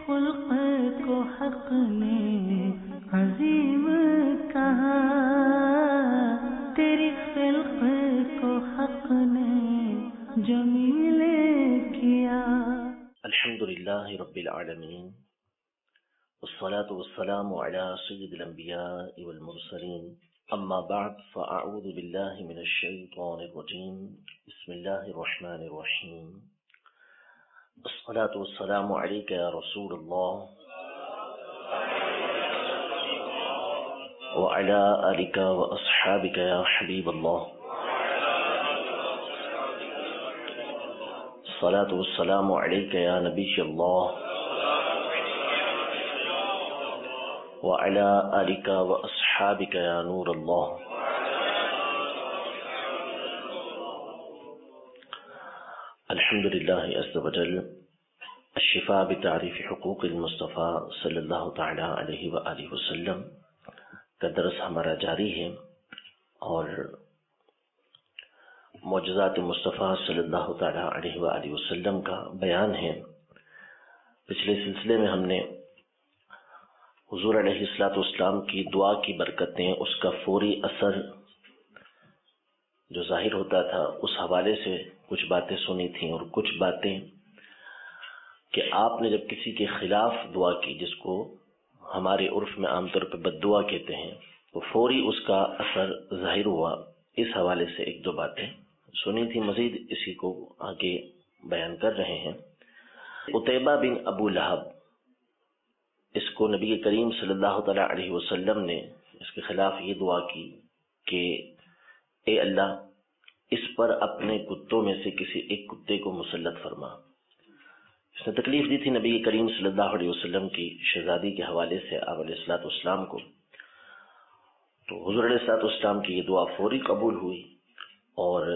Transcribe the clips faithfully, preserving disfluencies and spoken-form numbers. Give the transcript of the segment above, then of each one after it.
خلق کو حق نے عظیم کہا، تیری خلق کو حق نے جمیل کیا۔ الحمدللہ رب العالمین، والصلاة والسلام على سید الانبیاء والمرسلین، اما بعد فاعوذ باللہ من الشیطان الرجیم، بسم اللہ الرحمن الرحیم۔ الصلاة والسلام علیک یا رسول اللہ وعلى آلک واصحابک یا حبیب اللہ۔ الصلاة والسلام علیک یا نبی اللہ وعلى آلک واصحابک یا نور اللہ۔ الحمدللہ عز وجل، الشفاء بتعریف حقوق المصطفیٰ صلی اللہ تعالی علیہ وآلہ وسلم کا درس ہمارا جاری ہے، اور معجزات مصطفیٰ صلی اللہ تعالی علیہ وآلہ وسلم کا بیان ہے۔ پچھلے سلسلے میں ہم نے حضور علیہ الصلوۃ والسلام کی دعا کی برکتیں، اس کا فوری اثر جو ظاہر ہوتا تھا، اس حوالے سے کچھ باتیں سنی تھیں، اور کچھ باتیں کہ آپ نے جب کسی کے خلاف دعا کی، جس کو ہمارے عرف میں عام طور پہ بد دعا کہتے ہیں، تو فوری اس کا اثر ظاہر ہوا۔ اس حوالے سے ایک دو باتیں سنی تھی، مزید اسی کو آگے بیان کر رہے ہیں۔ عتیبہ بن ابو لہب، اس کو نبی کریم صلی اللہ تعالی علیہ وسلم نے اس کے خلاف یہ دعا کی کہ اے اللہ، اس پر اپنے کتوں میں سے کسی ایک کتے کو مسلط فرما۔ اس نے تکلیف دی تھی نبی کریم صلی اللہ علیہ وسلم کی شہزادی کے حوالے سے آپ علیہ الصلوۃ والسلام کو۔ تو حضور علیہ الصلوۃ والسلام کی یہ دعا فوری قبول ہوئی، اور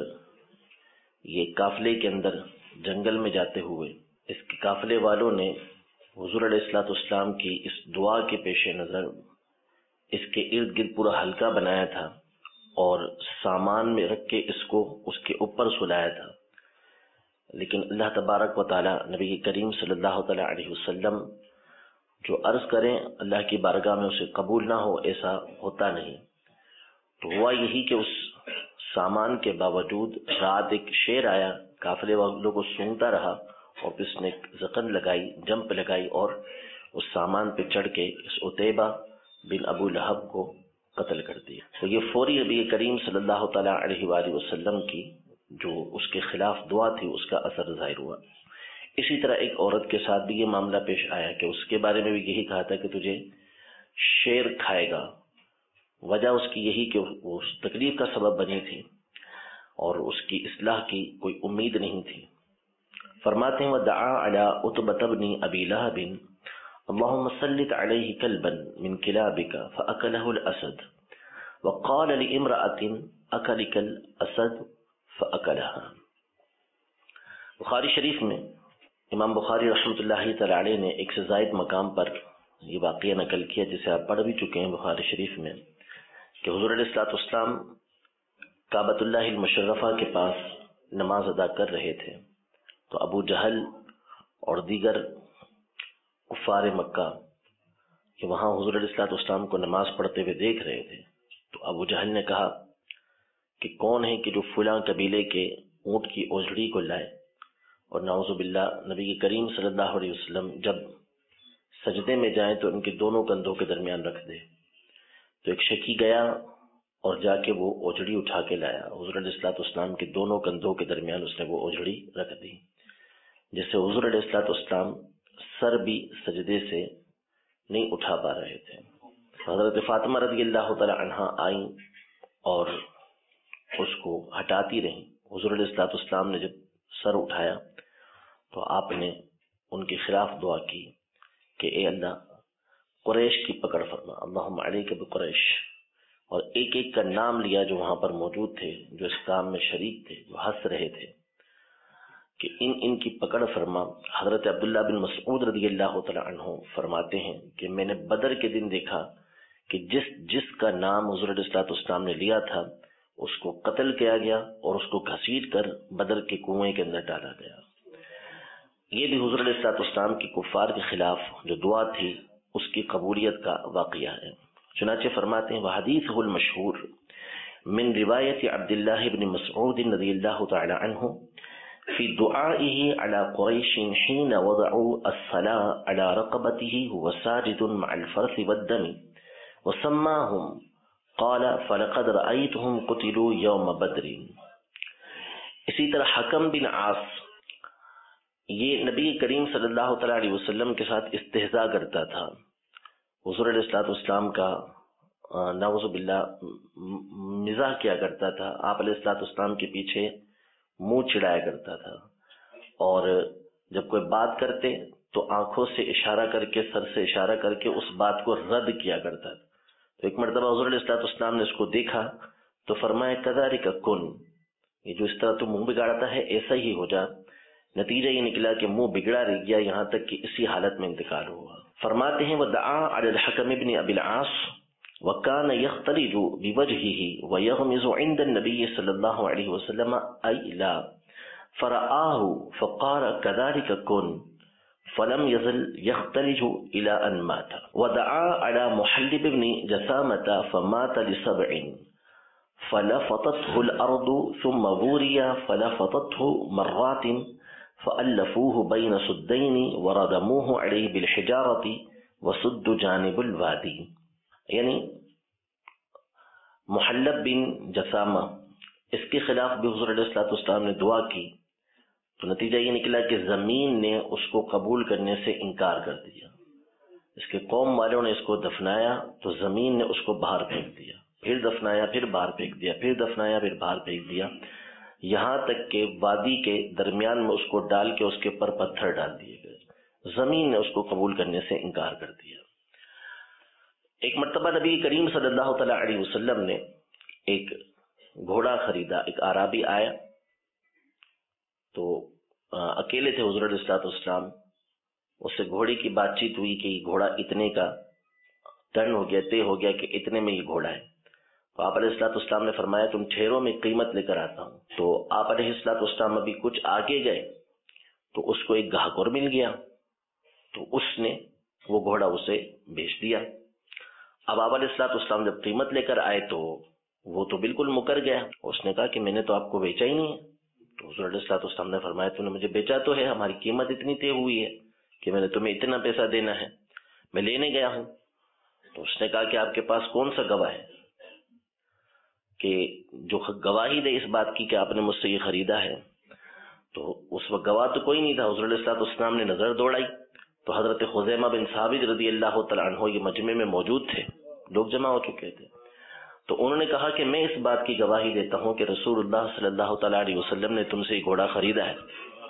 یہ قافلے کے اندر جنگل میں جاتے ہوئے اس کے قافلے والوں نے حضور علیہ الصلوۃ والسلام کی اس دعا کے پیش نظر اس کے ارد گرد پورا حلقہ بنایا تھا، اور سامان میں رکھ کے اس کو اس کے اوپر سلایا تھا۔ لیکن اللہ تبارک و تعالی نبی کریم صلی اللہ تعالی علیہ وسلم جو عرض کریں اللہ کی بارگاہ میں اسے قبول نہ ہو، ایسا ہوتا نہیں۔ تو ہوا یہی کہ اس سامان کے باوجود رات ایک شیر آیا، قافلے والوں کو سونگتا رہا، اور پھر اس نے زخم لگائی، جمپ لگائی، اور اس سامان پہ چڑھ کے اس عتیبہ بن ابو لہب کو قتل کر دیا۔ تو یہ فوری نبی کریم صلی اللہ تعالی علیہ وآلہ وسلم کی جو اس کے خلاف دعا تھی، اس کا اثر ظاہر ہوا۔ اسی طرح ایک عورت کے ساتھ بھی یہ معاملہ پیش آیا کہ اس کے بارے میں بھی یہی کہا تھا کہ تجھے شیر کھائے گا۔ وجہ اس کی یہی کہ وہ اس تکلیف کا سبب بنی تھی، اور اس کی اصلاح کی کوئی امید نہیں تھی۔ فرماتے ہیں وَدَعَا عَلَىٰ عُتْبَةَ بْنِ أَبِي لَهَبٍ اللهم سلط عليه كلبا من كلابك فأكله الأسد وقال لامرأة أكلك الأسد فأكلها۔ بخاری شریف میں امام بخاری رحمۃ اللہ تعالی علیہ نے ایک سے زائد مقام پر یہ واقعہ نقل کیا، جسے آپ پڑھ بھی چکے ہیں بخاری شریف میں، کہ حضور علیہ الصلوۃ والسلام کعبۃ اللہ المشرفہ کے پاس نماز ادا کر رہے تھے، تو ابو جہل اور دیگر کفار مکہ کہ وہاں حضور علیہ الصلوۃ والسلام کو نماز پڑھتے ہوئے دیکھ رہے تھے۔ تو ابو جہل نے کہا کہ کون ہے کہ جو فلاں قبیلے کے اونٹ کی اوجڑی کو لائے، اور نعوذ باللہ نبی کریم صلی اللہ علیہ وسلم جب سجدے میں جائیں تو ان کے دونوں کندھوں کے درمیان رکھ دے۔ تو ایک شکی گیا اور جا کے وہ اوجڑی اٹھا کے لایا، حضور علیہ الصلوۃ والسلام کے دونوں کندھوں کے درمیان اس نے وہ اوجڑی رکھ دی، جس سے حضور علیہ الصلوۃ والسلام سر بھی سجدے سے نہیں اٹھا پا رہے تھے۔ حضرت فاطمہ رضی اللہ تعالی عنہا آئیں اور اس کو ہٹاتی رہیں۔ حضور علیہ الصلوۃ والسلام نے جب سر اٹھایا تو آپ نے ان کے خلاف دعا کی کہ اے اللہ، قریش کی پکڑ فرما، اللہم علیک بقریش، اور ایک ایک کا نام لیا جو وہاں پر موجود تھے، جو اس کام میں شریک تھے، جو ہنس رہے تھے، کہ ان ان کی پکڑ فرما۔ حضرت عبداللہ بن مسعود رضی اللہ تعالی عنہ فرماتے ہیں کہ میں نے بدر کے دن دیکھا کہ جس جس کا نام حضور علیہ الصلوۃ والسلام نے لیا تھا اس کو قتل کیا گیا اور اس کو گھسیٹ کر بدر کے کنویں کے اندر ڈالا گیا۔ یہ بھی حضور علیہ الصلوۃ والسلام کی کفار کے خلاف جو دعا تھی اس کی قبولیت کا واقعہ ہے۔ چنانچہ فرماتے ہیں وحدیثہ المشہور من روایت عبداللہ بن مسعود رضی اللہ تعالی عنہ فی دعائه على قریش حین وضعوا الصلاة على رقبته هو ساجد مع الفرث والدم وسماهم قال فلقد رأيتهم قتلوا يوم بدر۔ اسی طرح حکم بن عاص یہ نبی کریم صلی اللہ تعالی علیہ وسلم کے ساتھ استہزاء کرتا تھا، حضور علیہ الصلوۃ والسلام کا نعوذ باللہ مزاح کیا کرتا تھا، آپ علیہ الصلوۃ والسلام کے پیچھے منہ چڑھایا کرتا تھا، اور جب کوئی بات کرتے تو آنکھوں سے اشارہ کر کے سر سے اشارہ کر کے اس بات کو رد کیا کرتا تھا۔ تو ایک مرتبہ حضور علیہ الصلوۃ والسلام نے اس کو دیکھا تو فرمایا کذالک کن، یہ جو اس طرح تو منہ بگاڑتا ہے ایسا ہی ہو جا۔ نتیجہ یہ نکلا کہ منہ بگڑا رہ گیا، یہاں تک کہ اسی حالت میں انتقال ہوا۔ فرماتے ہیں وَدَعَا عَلَى الْحَكَمِ بْنِ أَبِي الْعَاصِ وَكَانَ يَخْتَلِجُ بِوَجْهِهِ وَيَغْمِزُ عِنْدَ النَّبِيِّ صلی اللہ علیہ وسلم أَيْلَا فَرَآهُ فَقَالَ كَذَلِكَ كُنْ فَلَمْ يَزَلْ يَخْتَلِجُ إِلَى أَنْ مَاتَ۔ وَدَعَا عَلَى مُحَلِّبِ بْنِ جَسَامَةَ فَمَاتَ لِسَبْعٍ فَلَفَطَتْهُ الْأَرْضُ ثُمَّ بُورِيَ فَلَفَطَتْهُ مَرَّاتٍ فَأَلَّفُوهُ بَيْنَ سُدَّيْنِ وَرَدَمُوهُ عَلَيْهِ بِالْحِجَارَةِ وَسُدُّ جَانِبُ الْوَادِي۔ یعنی محلب بن جسامہ اس کے خلاف بھی حضور علیہ الصلوۃ والسلام نے دعا کی، تو نتیجہ یہ نکلا کہ زمین نے اس کو قبول کرنے سے انکار کر دیا۔ اس کے قوم والوں نے اس کو دفنایا تو زمین نے اس کو باہر پھینک دیا، پھر دفنایا پھر باہر پھینک دیا، پھر دفنایا پھر باہر پھینک دیا، یہاں تک کہ وادی کے درمیان میں اس کو ڈال کے اس کے پر پتھر ڈال دیے گئے، زمین نے اس کو قبول کرنے سے انکار کر دیا۔ ایک مرتبہ نبی کریم صلی اللہ تعالی علیہ وسلم نے ایک گھوڑا خریدا، ایک اعرابی آیا تو اکیلے تھے حضور علیہ الصلوۃ والسلام، اس سے گھوڑے کی بات چیت ہوئی کہ یہ گھوڑا اتنے کا ٹرن ہو گیا، طے ہو گیا کہ اتنے میں یہ گھوڑا ہے۔ تو آپ علیہ الصلوۃ والسلام نے فرمایا تم ٹھہرو میں قیمت لے کر آتا ہوں۔ تو آپ علیہ الصلوۃ والسلام ابھی کچھ آگے گئے تو اس کو ایک گاہک اور مل گیا، تو اس نے وہ گھوڑا اسے بیچ دیا۔ اب آپ علیہ الصلوۃ والسلام جب قیمت لے کر آئے تو وہ تو بالکل مکر گیا، اس نے کہا کہ میں نے تو آپ کو بیچا ہی نہیں ہے۔ تو حضور علیہ الصلوۃ والسلام نے فرمایا تو نے مجھے بیچا تو ہے، ہماری قیمت اتنی طے ہوئی ہے کہ میں نے تمہیں اتنا پیسہ دینا ہے، میں لینے گیا ہوں۔ تو اس نے کہا کہ آپ کے پاس کون سا گواہ ہے کہ جو گواہی دے اس بات کی کہ آپ نے مجھ سے یہ خریدا ہے؟ تو اس وقت گواہ تو کوئی نہیں تھا۔ حضور علیہ الصلوۃ والسلام نے نظر دوڑائی تو حضرت خزیمہ بن ثابت رضی اللہ تعالیٰ عنہ یہ مجمع میں موجود تھے، لوگ جمع ہو چکے تھے۔ تو انہوں نے کہا کہ میں اس بات کی گواہی دیتا ہوں کہ رسول اللہ صلی اللہ تعالیٰ علیہ وسلم نے تم سے یہ گھوڑا خریدا ہے۔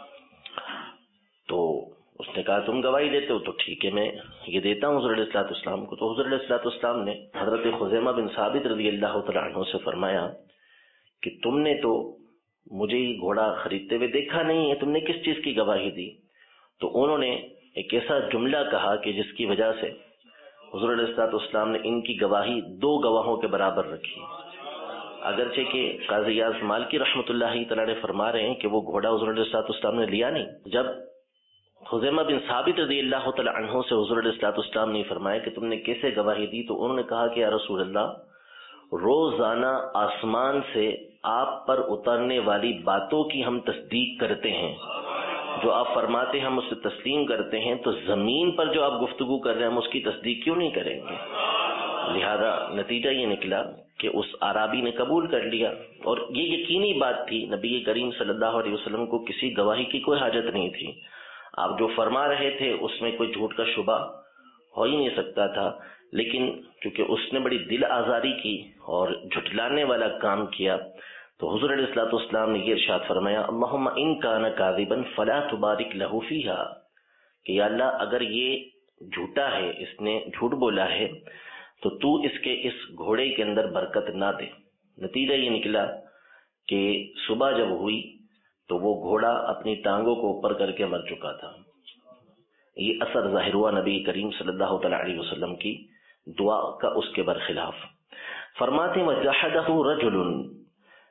تو اس نے کہا تم گواہی دیتے ہو تو ٹھیک ہے، میں یہ دیتا ہوں حضور علیہ الصلوۃ والسلام کو۔ تو حضور علیہ الصلوۃ والسلام نے حضرت خزیمہ بن ثابت رضی اللہ تعالیٰ عنہ سے فرمایا کہ تم نے تو مجھے یہ گھوڑا خریدتے ہوئے دیکھا نہیں ہے، تم نے کس چیز کی گواہی دی؟ تو انہوں نے ایک ایسا جملہ کہا کہ جس کی وجہ سے حضور علیہ الصلوۃ والسلام نے ان کی گواہی دو گواہوں کے برابر رکھی، اگرچہ کہ قاضی ایاز مالکی رحمۃ اللہ تعالیٰ نے فرما رہے ہیں کہ وہ گھوڑا حضور علیہ الصلوۃ والسلام نے لیا نہیں۔ جب خزیمہ بن ثابت رضی اللہ تعالیٰ عنہ سے حضور علیہ الصلوۃ والسلام نے فرمایا کہ تم نے کیسے گواہی دی؟ تو انہوں نے کہا کہ یا رسول اللہ، روزانہ آسمان سے آپ پر اترنے والی باتوں کی ہم تصدیق کرتے ہیں، جو آپ فرماتے ہیں ہم اسے تسلیم کرتے ہیں، تو زمین پر جو آپ گفتگو کر رہے ہیں ہم اس کی تصدیق کیوں نہیں کریں گے؟ لہذا نتیجہ یہ نکلا کہ اس عرابی نے قبول کر لیا، اور یہ یقینی بات تھی، نبی کریم صلی اللہ علیہ وسلم کو کسی گواہی کی کوئی حاجت نہیں تھی، آپ جو فرما رہے تھے اس میں کوئی جھوٹ کا شبہ ہو ہی نہیں سکتا تھا، لیکن کیونکہ اس نے بڑی دل آزاری کی اور جھٹلانے والا کام کیا تو حضور علیہ الصلوۃ والسلام نے یہ ارشاد فرمایا اللہم ان کان کاذبا فلا تبارک لہ فیہا، کہ یا اللہ اگر یہ جھوٹا ہے، اس نے جھوٹ بولا ہے تو تو اس کے اس گھوڑے کے اندر برکت نہ دے۔ نتیجہ یہ نکلا کہ صبح جب ہوئی تو وہ گھوڑا اپنی ٹانگوں کو اوپر کر کے مر چکا تھا۔ یہ اثر ظاہر ہوا نبی کریم صلی اللہ تعالیٰ علیہ وسلم کی دعا کا اس کے برخلاف۔ فرماتے وجحدہ رجل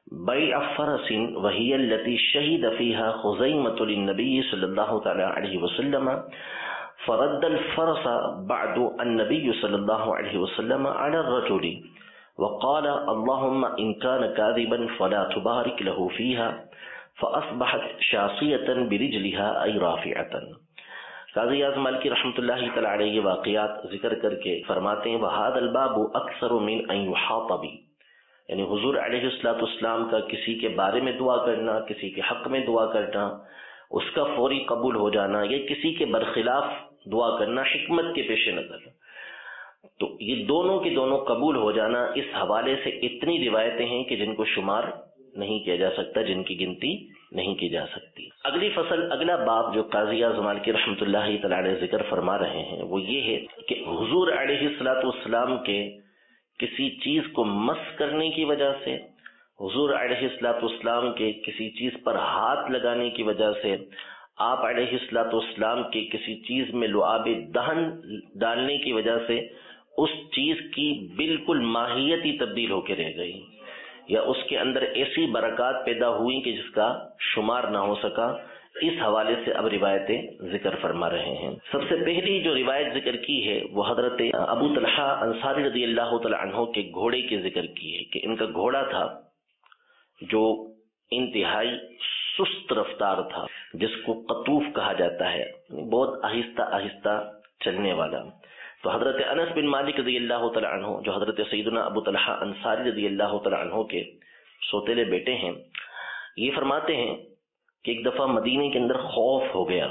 بیع فرس وهي التي شهد فيها خزیمة للنبي صلی اللہ تعالی علیہ وسلم فرد الفرس بعد النبي صلی اللہ علیہ وسلم على الرجل وقال اللهم إن كان كاذبا فلا تبارك له فيها فأصبحت شاصية برجلها أي رافعة. قاضی اعظم مالکی رحمۃ اللہ تعالی علیہ یہ واقعات ذکر کر کے فرماتے ہیں وَهَذَا الْبَابُ أَكْثَرُ مِنْ أَنْ يُحَاطَ بِهِ، یعنی حضور علیہ الصلوۃ والسلام کا کسی کے بارے میں دعا کرنا، کسی کے حق میں دعا کرنا، اس کا فوری قبول ہو جانا یا کسی کے برخلاف دعا کرنا حکمت کے پیش نظر، تو یہ دونوں کے دونوں قبول ہو جانا اس حوالے سے اتنی روایتیں ہیں کہ جن کو شمار نہیں کیا جا سکتا، جن کی گنتی نہیں کی جا سکتی. اگلی فصل، اگلا باب جو قاضی اعظم مالکی رحمۃ اللہ تعالی علیہ ذکر فرما رہے ہیں وہ یہ ہے کہ حضور علیہ الصلوۃ والسلام کے کسی چیز کو مس کرنے کی وجہ سے، حضور علیہ الصلوۃ والسلام کے کسی چیز پر ہاتھ لگانے کی وجہ سے، آپ علیہ الصلوۃ والسلام کے کسی چیز میں لعاب دہن ڈالنے کی وجہ سے اس چیز کی بالکل ماہیت ہی تبدیل ہو کے رہ گئی، یا اس کے اندر ایسی برکات پیدا ہوئی کہ جس کا شمار نہ ہو سکا. اس حوالے سے اب روایتیں ذکر فرما رہے ہیں. سب سے پہلی جو روایت ذکر کی ہے وہ حضرت ابو طلحہ انصاری رضی اللہ تعالی عنہ کے گھوڑے کے ذکر کی ہے کہ ان کا گھوڑا تھا جو انتہائی سست رفتار تھا، جس کو قطوف کہا جاتا ہے، بہت آہستہ آہستہ چلنے والا. تو حضرت انس بن مالک رضی اللہ تعالی عنہ جو حضرت سیدنا ابو طلحہ انصاری رضی اللہ تعالی عنہ کے سوتیلے بیٹے ہیں، یہ فرماتے ہیں کہ ایک دفعہ مدینے کے اندر خوف ہو گیا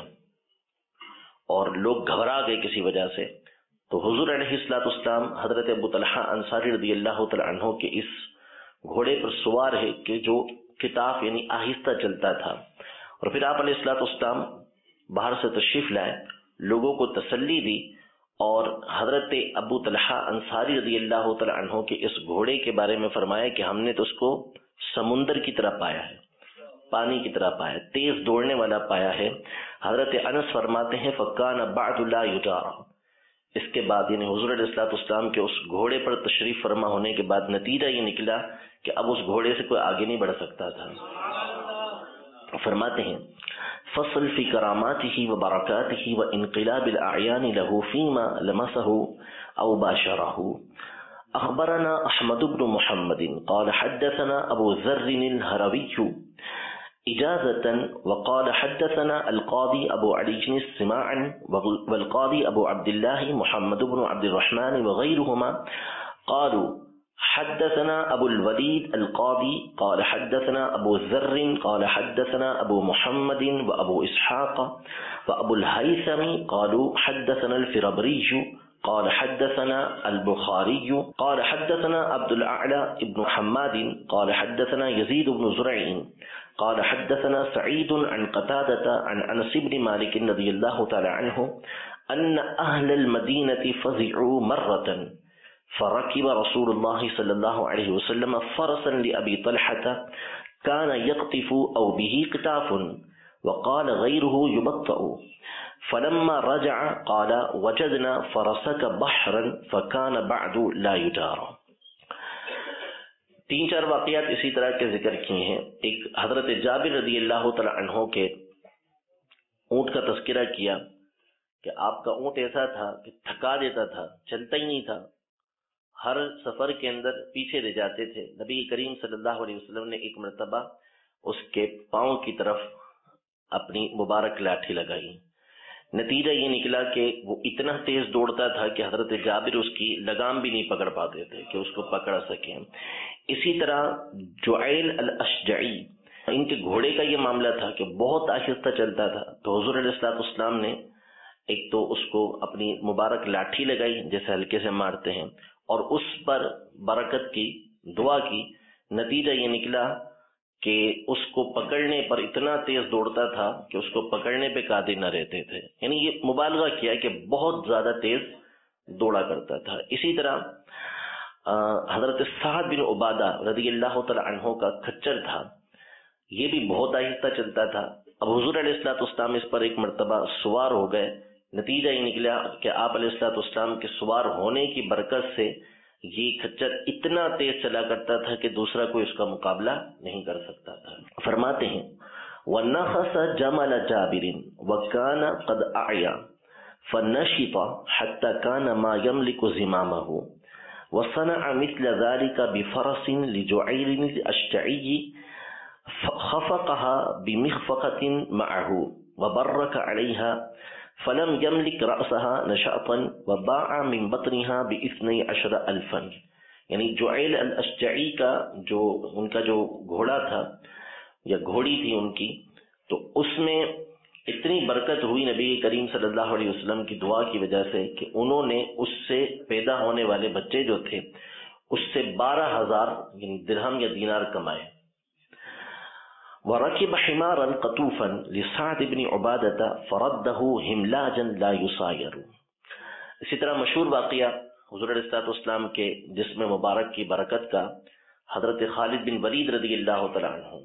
اور لوگ گھبرا گئے کسی وجہ سے، تو حضور علیہ الصلوۃ والسلام حضرت ابو طلحہ انصاری رضی اللہ تعالی عنہ کے اس گھوڑے پر سوار ہے کہ جو کتاف یعنی آہستہ چلتا تھا، اور پھر آپ علیہ الصلوۃ والسلام باہر سے تشریف لائے، لوگوں کو تسلی دی، اور حضرت ابو طلحہ انصاری رضی اللہ تعالی عنہ کے اس گھوڑے کے بارے میں فرمایا کہ ہم نے تو اس کو سمندر کی طرح پایا ہے، پانی کی طرح پایا، تیز دوڑنے والا پایا ہے. حضرت انس فرماتے ہیں فَكَانَ بَعْدُ لَا يُجَارَ، اس کے بعد یعنی حضور علیہ الصلوۃ والسلام کے اس گھوڑے پر تشریف فرما ہونے کے بعد نتیجہ یہ نکلا کہ اب اس گھوڑے سے کوئی آگے نہیں بڑھ سکتا تھا. فرماتے ہیں فصل فی کراماتہ و برکاتہ و انقلاب الاعیان له فیما لمسه او باشرہ. اخبرنا احمد بن محمد قال حدثنا ابو ذر الہروی اجازة وقال حدثنا القاضي ابو علی سماعا والقاضي ابو عبد الله محمد بن عبد الرحمن وغيرهما قالوا حدثنا ابو الولید القاضی قال حدثنا ابو ذر قال حدثنا ابو محمد و ابو اسحاق و ابو الہیثم قالوا حدثنا الفربری قال حدثنا البخاری قال حدثنا عبد الاعلى ابن حماد قال حدثنا يزيد بن زرع قال حدثنا سعید عن قتادة عن انس بن مالک رضی اللہ تعالی عنہ ان اہل المدینة فزعوا مرة فركب رسول الله صلى الله عليه وسلم فرسا لأبي طلحة كان يقطف أو به قطاف وقال غيره يبطأ فلما رجع قال وجدنا فرسك بحرا فكان بعد لا يجار. تین چار واقعات اسی طرح کے ذکر کیے ہیں. ایک حضرت جابر رضی اللہ تعالی عنہ کے اونٹ کا تذکرہ کیا کہ آپ کا اونٹ ایسا تھا کہ تھکا دیتا تھا، چلتا ہی نہیں تھا، ہر سفر کے اندر پیچھے رہ جاتے تھے. نبی کریم صلی اللہ علیہ وسلم نے ایک مرتبہ اس کے پاؤں کی طرف اپنی مبارک لاٹھی لگائی. نتیجہ یہ نکلا کہ وہ اتنا تیز دوڑتا تھا کہ حضرت جابر اس کی لگام بھی نہیں پکڑ پاتے تھے کہ اس کو پکڑ سکیں. اسی طرح جعیل الاشجعی، ان کے گھوڑے کا یہ معاملہ تھا کہ بہت آہستہ چلتا تھا، تو حضور علیہ الصلوۃ والسلام نے ایک تو اس کو اپنی مبارک لاٹھی لگائی جیسے ہلکے سے مارتے ہیں، اور اس پر برکت کی دعا کی. نتیجہ یہ نکلا کہ اس کو پکڑنے پر اتنا تیز دوڑتا تھا کہ اس کو پکڑنے پہ قادر نہ رہتے تھے، یعنی یہ مبالغہ کیا کہ بہت زیادہ تیز دوڑا کرتا تھا. اسی طرح حضرت سعد بن عبادہ رضی اللہ تعالی عنہ کا کھچر تھا، یہ بھی بہت آہستہ چلتا تھا. اب حضور علیہ الصلوۃ والسلام اس پر ایک مرتبہ سوار ہو گئے. نتیجہ یہ نکلا کہ آپ علیہ الصلوۃ والسلام کے سوار ہونے کی برکت سے یہ کھچر اتنا تیز چلا کرتا تھا کہ دوسرا کوئی اس کا مقابلہ نہیں کر سکتا تھا. فرماتے ہیں وَنَخَسَ جَمَلَ جَابِرٍ وَكَانَ قَدْ أَعْيَا فَنَشِطَ حَتَّى كَانَ مَا يَمْلِكُ زِمَامَهُ وَصَنَعَ مِثْلَ ذَلِكَ بِفَرَسٍ لِجُعَيْرٍ الْأَشْجَعِيِّ خَفَقَهَا بِمِخْفَقَةٍ مَعَهُ وَبَرَّكَ عَلَيْهَا فلم يملك رأسها نشاطا وباع من بطنها باثني عشر الفا. یعنی جعیل الاشجعی کا جو ان کا جو گھوڑا تھا یا گھوڑی تھی ان کی، تو اس میں اتنی برکت ہوئی نبی کریم صلی اللہ علیہ وسلم کی دعا کی وجہ سے کہ انہوں نے اس سے پیدا ہونے والے بچے جو تھے اس سے بارہ ہزار یعنی درہم یا دینار کمائے. وَرَكِبَ حِمَارًا قَطُوفًا لِسَعْدِ بْنِ عُبَادَةَ فَرَدَّهُ هِمْلَاجًا لَا يُسَايَرُ. اسی طرح مشہور واقعہ حضور علیہ الصلوۃ والسلام کے جسم مبارک کی برکت کا حضرت خالد بن ولید رضی اللہ تعالیٰ عنہ،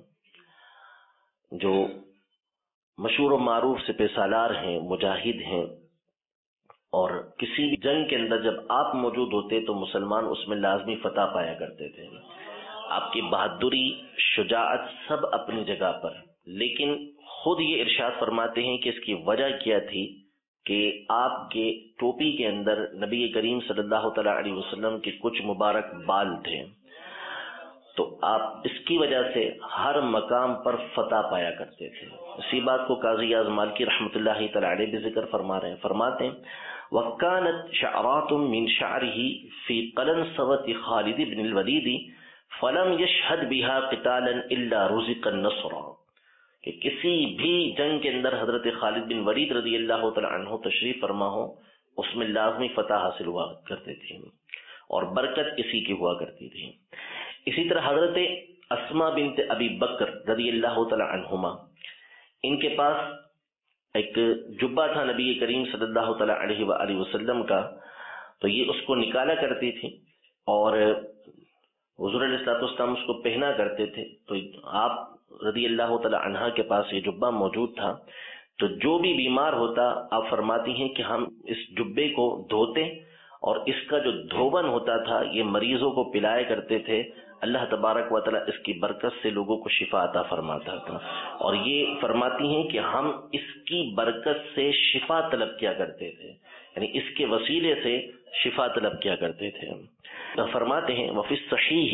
جو مشہور و معروف سپہ سالار ہیں، مجاہد ہیں، اور کسی بھی جنگ کے اندر جب آپ موجود ہوتے تو مسلمان اس میں لازمی فتح پایا کرتے تھے. آپ کی بہادری، شجاعت سب اپنی جگہ پر، لیکن خود یہ ارشاد فرماتے ہیں کہ اس کی وجہ کیا تھی کہ آپ کے ٹوپی کے اندر نبی کریم صلی اللہ تعالیٰ علیہ وسلم کے کچھ مبارک بال تھے، تو آپ اس کی وجہ سے ہر مقام پر فتح پایا کرتے تھے. اسی بات کو قاضی اعظم مالکی رحمۃ اللہ تعالیٰ علیہ بھی ذکر فرما رہے ہیں. فرماتے ہیں وَكَانَتْ شَعْرَاتٌ مِّن شَعْرِهِ فِي قَلَنْسَوَةِ خالد بن الولید فلم یشہد بها قتالا الا رزق النصر. کہ کسی بھی جنگ کے اندر حضرت خالد بن ولید رضی اللہ تعالی عنہ تشریف فرما ہو اس میں لازمی فتح حاصل ہوا کرتے تھے اور برکت اسی کی ہوا کرتی تھی. اسی طرح حضرت اسماء بنت ابی بکر رضی اللہ تعالی عنہما، ان کے پاس ایک جبہ تھا نبی کریم صلی اللہ تعالی علیہ وآلہ وسلم کا، تو یہ اس کو نکالا کرتی تھی اور حضور علیہ الصلوۃ والسلام اس کو پہنا کرتے تھے. تو آپ رضی اللہ تعالی عنہا کے پاس یہ جبہ موجود تھا، تو جو بھی بیمار ہوتا آپ فرماتی ہیں کہ ہم اس جبے کو دھوتے اور اس کا جو دھوبن ہوتا تھا یہ مریضوں کو پلایا کرتے تھے. اللہ تبارک و تعالی اس کی برکت سے لوگوں کو شفا عطا فرماتا تھا، اور یہ فرماتی ہیں کہ ہم اس کی برکت سے شفا طلب کیا کرتے تھے، یعنی اس کے وسیلے سے شفا طلب کیا کرتے تھے. فرماتے ہیں وفی الصحیح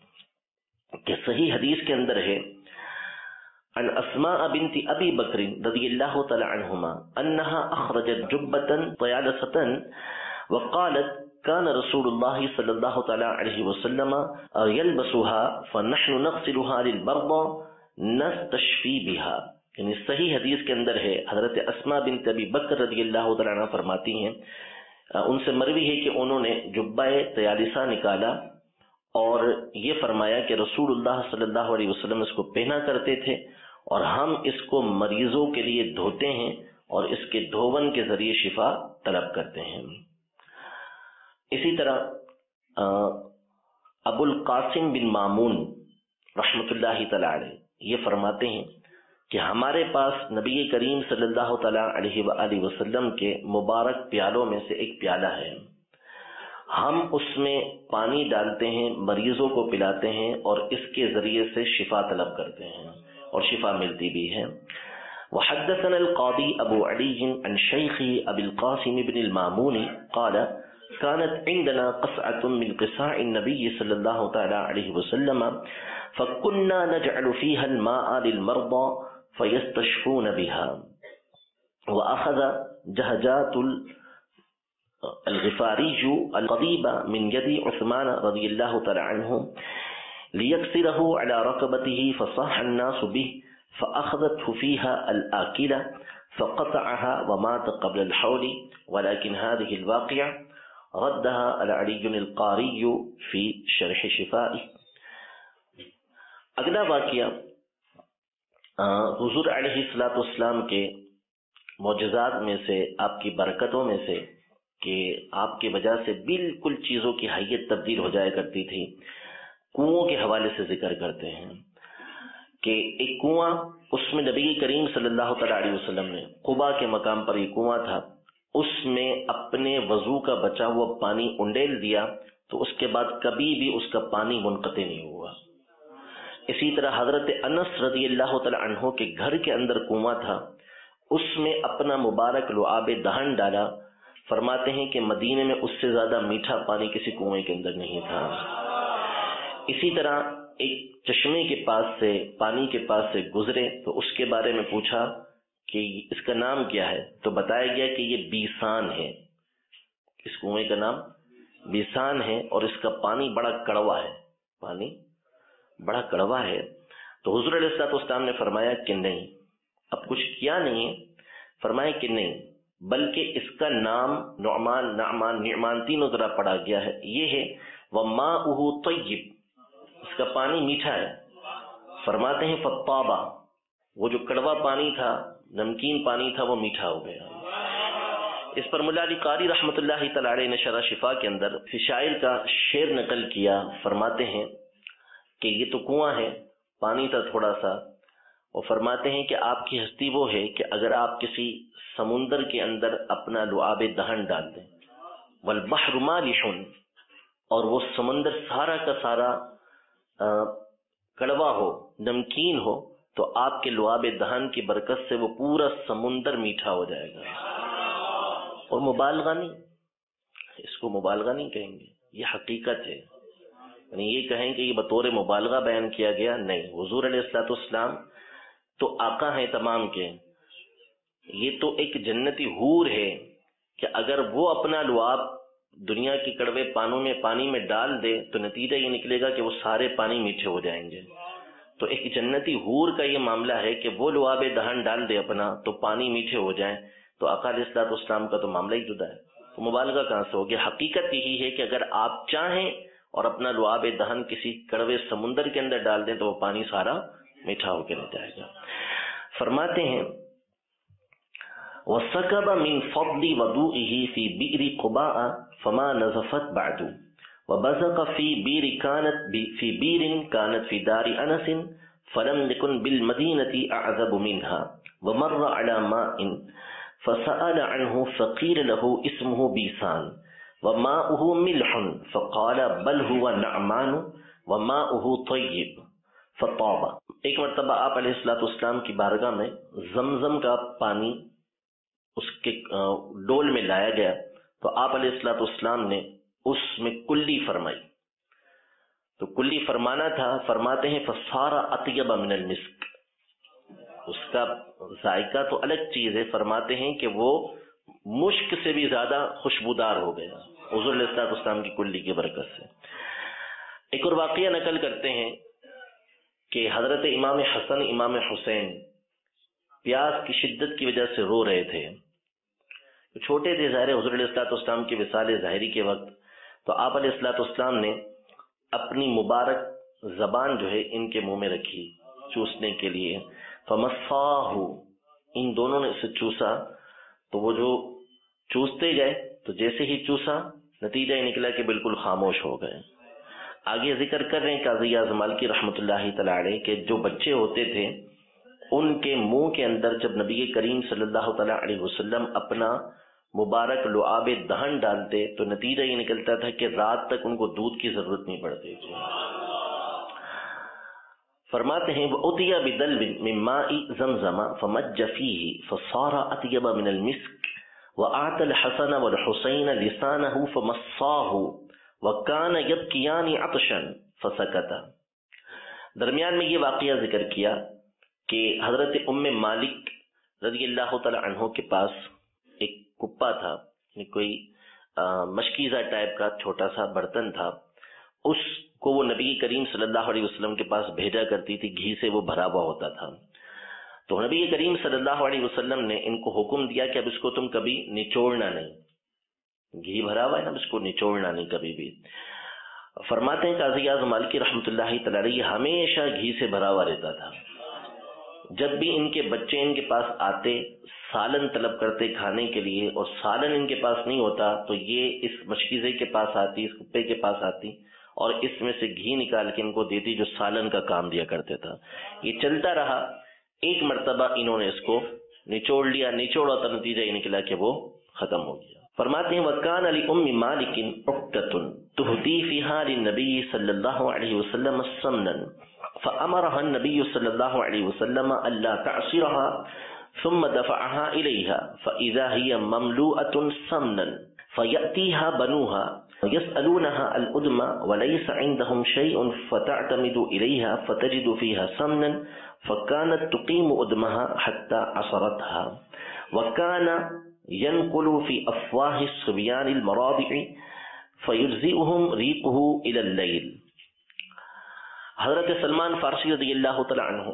کہ صحیح حدیث کے اندر ہے عن اسماء بنت ابی بکر رضی اللہ تعالی عنہما انها اخرجت جبة طیالسة وقالت كان رسول الله صلی اللہ تعالی علیہ وسلم يلبسها فنحن نغسلها للبرد نستشفي بها. یعنی صحیح حدیث کے اندر ہے حضرت اسماء بنت ابی بکر رضی اللہ تعالی عنہ فرماتی ہیں، ان سے مروی ہے کہ انہوں نے جبہ طیالسہ نکالا اور یہ فرمایا کہ رسول اللہ صلی اللہ علیہ وسلم اس کو پہنا کرتے تھے اور ہم اس کو مریضوں کے لیے دھوتے ہیں اور اس کے دھوون کے ذریعے شفا طلب کرتے ہیں. اسی طرح ابو القاسم بن مامون رحمۃ اللہ تعالی علیہ یہ فرماتے ہیں کہ ہمارے پاس نبی کریم صلی اللہ تعالی علیہ وآلہ وسلم کے مبارک پیالوں میں سے ایک پیالہ ہے، ہم اس میں پانی ڈالتے ہیں، مریضوں کو پلاتے ہیں اور اس کے ذریعے سے شفا طلب کرتے ہیں اور شفا ملتی بھی ہے. وحدثنا القاضی ابو علی عن شیخی ابی القاسم بن المامون قال كانت عندنا قصعة من قصاع النبي صلى الله تعالى عليه وسلم فكنا نجعل فيها الماء للمرضى فيستشفون بها. وأخذ جهجات الغفاري القضيب من يد عثمان رضي الله تعالى عنه ليكسره على ركبته فصاح الناس به فأخذته فيها الآكلة فقطعها ومات قبل الحول. ولكن هذه الواقعة ردها العلی القاری فی شرح شفائی. اگلا واقعہ حضور علیہ الصلوۃ والسلام کے معجزات میں سے، آپ کی برکتوں میں سے کہ آپ کی وجہ سے بالکل چیزوں کی حیت تبدیل ہو جایا کرتی تھی. کنوؤں کے حوالے سے ذکر کرتے ہیں کہ ایک کنواں، اس میں نبی کریم صلی اللہ تعالی علیہ وسلم نے قباء کے مقام پر ایک کنواں تھا، اس میں اپنے وضو کا بچا ہوا پانی انڈیل دیا تو اس کے بعد کبھی بھی اس کا پانی منقطع نہیں ہوا۔ اسی طرح حضرت انس رضی اللہ تعالی عنہ کے گھر کے اندر کنواں تھا، اس میں اپنا مبارک لعاب دہن ڈالا، فرماتے ہیں کہ مدینے میں اس سے زیادہ میٹھا پانی کسی کنویں کے اندر نہیں تھا۔ اسی طرح ایک چشمے کے پاس سے پانی کے پاس سے گزرے تو اس کے بارے میں پوچھا کہ اس کا نام کیا ہے، تو بتایا گیا کہ یہ بیسان ہے، اس کنویں کا نام بیسان ہے اور اس کا پانی بڑا کڑوا ہے، پانی بڑا کڑوا ہے۔ تو حضور علیہ الصلوۃ والسلام نے فرمایا کہ نہیں، اب کچھ کیا نہیں ہے، فرمایا کہ نہیں، بلکہ اس کا نام نعمان نعمان نعمان تینوں طرح پڑھا گیا ہے، یہ ہے وَمَاؤُهُ طَيِّبٌ، اس کا پانی میٹھا ہے۔ فرماتے ہیں فَطَّابَ، وہ جو کڑوا پانی تھا، نمکین پانی تھا، وہ میٹھا ہو گیا۔ اس پر مولا علی قاری رحمۃ اللہ تعالی علیہ نے شرح شفا کے اندر شاعر کا شعر نقل کیا، فرماتے ہیں کہ یہ تو کنواں ہے، پانی تھا تھوڑا سا، اور فرماتے ہیں کہ آپ کی ہستی وہ ہے کہ اگر آپ کسی سمندر کے اندر اپنا لعاب دہن ڈال دیں، والبحر مالح، اور وہ سمندر سارا کا سارا کڑوا ہو، نمکین ہو، تو آپ کے لعاب دہن کی برکت سے وہ پورا سمندر میٹھا ہو جائے گا۔ اور مبالغہ نہیں، اس کو مبالغہ نہیں کہیں گے، یہ حقیقت ہے، یعنی یہ کہیں کہ یہ بطور مبالغہ بیان کیا گیا، نہیں، حضور علیہ الصلوۃ والسلام تو آقا ہیں تمام کے، یہ تو ایک جنتی حور ہے کہ اگر وہ اپنا لعاب دنیا کی کڑوے پانوں میں پانی میں ڈال دے تو نتیجہ یہ نکلے گا کہ وہ سارے پانی میٹھے ہو جائیں گے۔ تو ایک جنتی حور کا یہ معاملہ ہے کہ وہ لعاب دہن ڈال دے اپنا تو پانی میٹھے ہو جائیں، تو آقا علیہ الصلوۃ والسلام کا تو معاملہ ہی جدا ہے، تو مبالغہ کہاں سے ہوگی؟ حقیقت یہی ہے کہ اگر آپ چاہیں اور اپنا لعاب دہن کسی کڑوے سمندر کے اندر ڈال دیں تو وہ پانی سارا میٹھا ہو کے رہ جائے گا۔ فرماتے ہیں وَسَكَبَ مِنْ فَضْلِ وَضُوئِهِ فِي بِئْرِ قُبَاءَ فَمَا نَزَفَتْ بَعْدُ وَبَزَقَ فِي بِئْرٍ كَانَتْ فِي بِئْرٍ كَانَتْ فِي دَارِ أَنَسٍ فَلَمْ يَكُنْ بِالْمَدِينَةِ أَعْذَبُ مِنْهَا وَمَرَّ عَلَى مَاءٍ فَسَأَلَ عَنْهُ فَقِيلَ لَهُ اسْمُهُ بِيسَانٌ وَمَاؤُهُ مِلْحٌ فَقَالَ بَلْ هُوَ نَعْمَانُ وَمَاؤُهُ طَيِّبٌ فَطَابَ۔ ایک مرتبہ آپ علیہ الصلوۃ والسلام کی بارگاہ میں زمزم کا پانی اس کے ڈول میں لایا گیا تو آپ علیہ الصلوۃ والسلام نے اس میں کلی فرمائی، تو کلی فرمانا تھا، فرماتے ہیں فَصَارَ أَطْيَبَ مِنَ الْمِسْكِ، اس کا ذائقہ تو الگ چیز ہے، فرماتے ہیں کہ وہ مشک سے بھی زیادہ خوشبودار ہو گیا حضور علیہ الصلوۃ والسلام کی کلی کی برکت سے۔ ایک اور واقعہ نقل کرتے ہیں کہ حضرت امام حسن امام حسین پیاس کی شدت کی وجہ سے رو رہے تھے، چھوٹے تھے ظاہر حضور علیہ الصلوۃ والسلام کے وصال ظاہری کے وقت، تو آپ علیہ الصلوۃ والسلام نے اپنی مبارک زبان جو ہے ان کے منہ میں رکھی چوسنے کے لیے، فمصاہ، ان دونوں نے اسے چوسا، تو وہ جو چوستے گئے تو جیسے ہی چوسا نتیجہ یہ نکلا کہ بالکل خاموش ہو گئے۔ آگے ذکر کر رہے ہیں قاضی اعظم مالکی رحمۃ اللہ تعالی علیہ کہ جو بچے ہوتے تھے ان کے منہ کے اندر جب نبی کریم صلی اللہ تعالی علیہ وسلم اپنا مبارک لعاب دہن ڈالتے تو نتیجہ یہ نکلتا تھا کہ رات تک ان کو دودھ کی ضرورت نہیں پڑتی تھی۔ فرماتے ہیں وَأُتِيَ بِدَلْوٍ مِّن مَّاءِ زَمْزَمَ فَمَجَّ فِيهِ فَصَارَ أَطْيَبَ مِنَ الْمِسْكِ وَأَعْطَى الْحَسَنَ وَالْحُسَيْنَ لِسَانَهُ فَمَصَّاهُ وَكَانَ يَبْكِيَانِ عَطْشًا فَسَكَتَ۔ درمیان میں یہ واقعہ ذکر کیا کہ حضرت ام مالک رضی اللہ تعالی عنہ کے پاس ایک کپا تھا، کوئی مشکیزہ ٹائپ کا چھوٹا سا برتن تھا، اس کو وہ نبی کریم صلی اللہ علیہ وسلم کے پاس بھیجا کرتی تھی، گھی سے وہ بھرا ہوا ہوتا تھا۔ تو نبی کریم صلی اللہ علیہ وسلم نے ان کو حکم دیا کہ اب اس کو تم کبھی نچوڑنا نہیں، گھی بھرا ہوا ہے نا، اس کو نچوڑنا نہیں کبھی بھی۔ فرماتے ہیں قاضی اعظم مالکی رحمۃ اللہ تعالی علیہ ہمیشہ گھی سے بھرا ہوا رہتا تھا، جب بھی ان کے بچے ان کے پاس آتے سالن طلب کرتے کھانے کے لیے اور سالن ان کے پاس نہیں ہوتا تو یہ اس مشکیزے کے پاس آتی، اس کپے کے پاس آتی اور اس میں سے گھی نکال کے ان کو دیتی جو سالن کا کام دیا کرتے تھا۔ یہ چلتا رہا، ایک مرتبہ انہوں نے اس کو نچوڑ لیا، نچوڑا تو نتیجہ یہ نکلا کہ وہ ختم ہو گیا۔ فرماتے ہیں وَكَانَ لِأُمِّ مَالِكٍ عُقْدَةٌ تهدي فيها للنبي صلى الله عليه وسلم سمنا فأمرها النبي صلى الله عليه وسلم ألا تعصرها ثم دفعها إليها فإذا هي مملوءة سمنا فيأتيها بنوها يسألونها الأدم وليس عندهم شيء فتعتمد إليها فتجد فيها سمنا فكانت تقيم أدمها حتى عصرتها وكان ينقل في أفواه الصبيان المراضع فيجزئهم ريقه إلى الليل. حضرت سلمان فارسی رضی اللہ تعالی عنہ،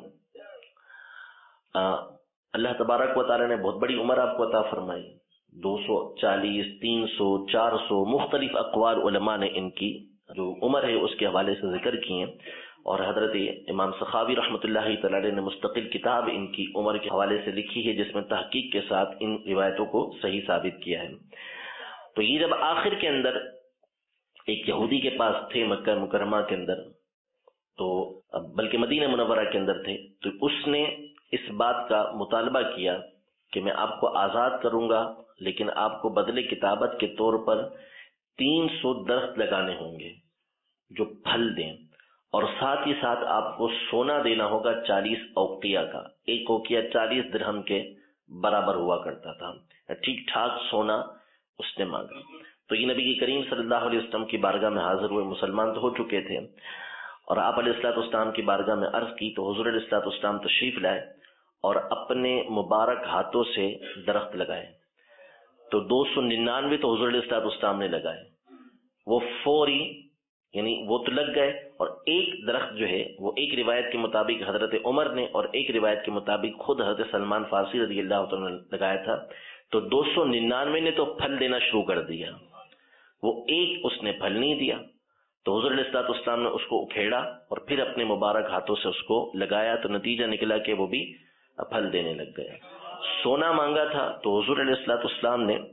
اللہ تبارک و تعالی نے بہت بڑی عمر آپ کو عطا فرمائی، دو سو چالیس تین سو چار سو مختلف اقوال علماء نے ان کی جو عمر ہے اس کے حوالے سے ذکر کی ہیں، اور حضرت امام سخاوی رحمۃ اللہ تعالی نے مستقل کتاب ان کی عمر کے حوالے سے لکھی ہے جس میں تحقیق کے ساتھ ان روایتوں کو صحیح ثابت کیا ہے. تو یہ جب آخر کے اندر ایک یہودی کے پاس تھے مکہ مکرمہ کے اندر، تو بلکہ مدینہ منورہ کے اندر تھے، تو اس نے اس بات کا مطالبہ کیا کہ میں آپ کو آزاد کروں گا لیکن آپ کو بدلے کتابت کے طور پر تین سو درخت لگانے ہوں گے جو پھل دیں، اور ساتھ ہی ساتھ آپ کو سونا دینا ہوگا چالیس اوقیہ کا. ایک اوقیہ چالیس درہم کے برابر ہوا کرتا تھا، ٹھیک ٹھاک سونا اس نے مانگا. تو یہ نبی کریم صلی اللہ علیہ وسلم کی بارگاہ میں حاضر ہوئے، مسلمان تو ہو چکے تھے، اور آپ علیہ الصلوۃ والسلام کی بارگاہ میں عرض کی تو حضور علیہ الصلوۃ والسلام تشریف لائے اور اپنے مبارک ہاتھوں سے درخت لگائے. تو دو سو ننانوے تو حضور علیہ الصلوۃ والسلام نے لگائے، وہ فوری یعنی وہ تو لگ گئے، اور ایک درخت جو ہے وہ ایک روایت کے مطابق حضرت عمر نے اور ایک روایت کے مطابق خود حضرت سلمان فارسی رضی اللہ عنہ نے لگایا تھا. تو دو سو ننانوے نے تو پھل دینا شروع کر دیا، وہ ایک اس نے پھل نہیں دیا. تو حضور علیہ الصلوۃ والسلام نے اس کو اکھیڑا اور پھر اپنے مبارک ہاتھوں سے اس کو لگایا، تو نتیجہ نکلا کہ وہ بھی پھل دینے لگ گیا. سونا مانگا تھا تو حضور علیہ الصلوۃ والسلام نے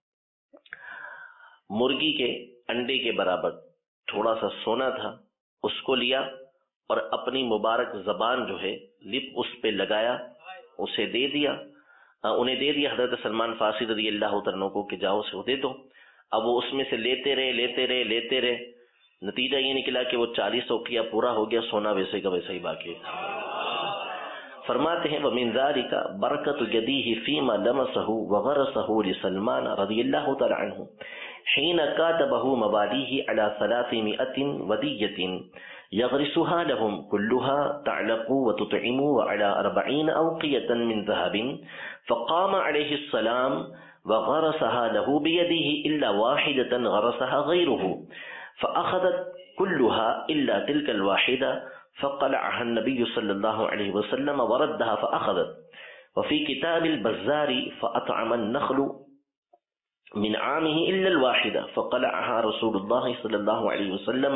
مرغی کے انڈے کے برابر تھوڑا سا سونا تھا، اس کو لیا اور اپنی مبارک زبان جو ہے لپ اس پہ لگایا، اسے دے دیا، انہیں دے دیا حضرت سلمان فارسی رضی اللہ عنہ کو کہ جاؤ اسے دے دو. اب وہ اس میں سے لیتے رہے لیتے رہے لیتے رہے نتیجہ یہ نکلا کہ وہ چالیس اوقیہ پورا ہو گیا، سونا ویسے کا ویسے ہی باقی تھا. فرماتے ہیں وَمِن ذَلِكَ بَرَكَةُ يَدِيهِ فِيمَا لَمَسَهُ وَغَرَسَهُ لِسَلْمَانَ رضی اللہ تعالی عنہ حين كاتبه مواليه على ثلاثمائة ودية يغرسها لهم كلها تعلق وتطعم وعلى أربعين أوقية من ذهب فقام عليه السلام وغرسها له بيده إلا واحدة غرسها غيره فأخذت كلها إلا تلك الواحدة فقلعها النبي صلى الله عليه وسلم وردها فأخذت. وفي كتاب البزار فأطعم النخل من عامه إلا الواحدة فقلعها رسول الله صلى الله عليه وسلم